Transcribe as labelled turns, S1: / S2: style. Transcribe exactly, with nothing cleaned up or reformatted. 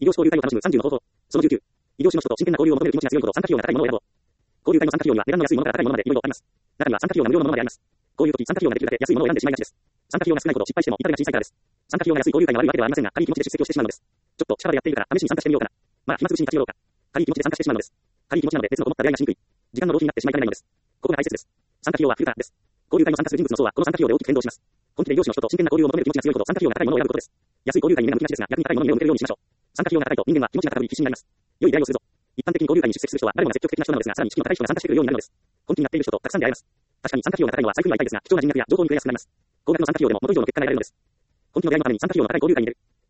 S1: 異業種交流会を楽しむさんじゅうの方法。そのじゅうきゅう。異業種の人と真剣な交流を求める気持ちが強いほど参加費用が高いものを選ぼう。交流会の参加費用には値段の安いものから高いものまでいろいろあります。中には参加費用が無料のものまであります。こういう時参加費用ができるだけ安いものを選んでしまいがちです。参加費用が少ないほど失敗しても痛手が小さいからです。参加費用が安い交流会が悪いわけではありませんが、軽い気持ちで出席をしてしまうのです。ちょっと近場でやっているから試しに参加してみようかな。まあ暇つぶしに立ち寄ろうか。軽い気持ちで参加してしまうのです。軽い気持ちなので別のこもった出会いがしにくい。時間の浪費になってしまいかねないのです。ここが大切です。参加費用はフィルターです。交流会の参加する人物の層はこの参加費用で大きく変動します。本気で異業種の人と真剣な交流を求める気持ちが強いほど参加費用が高いものを選ぶことです。安い交流会に目が向きがちですが、逆に高いものに目を向けるようにしましょう。参加費用が高いと人間は気持ちが高ぶり必死になります。良い出会いをするぞ。一般的に交流会に出席する人は誰もが積極的な人なのですが、さらに意識の高い人が参加してくるようになるのです。本気になっている人とたくさん出会えます。確かに参加費用が高いのは財布には痛いですが、貴重な人脈や情報に触れやすくなります。高額の参加費用でも元以上の結果が得られるのです。本気の出会いのために参加費用の高い交流会に出る。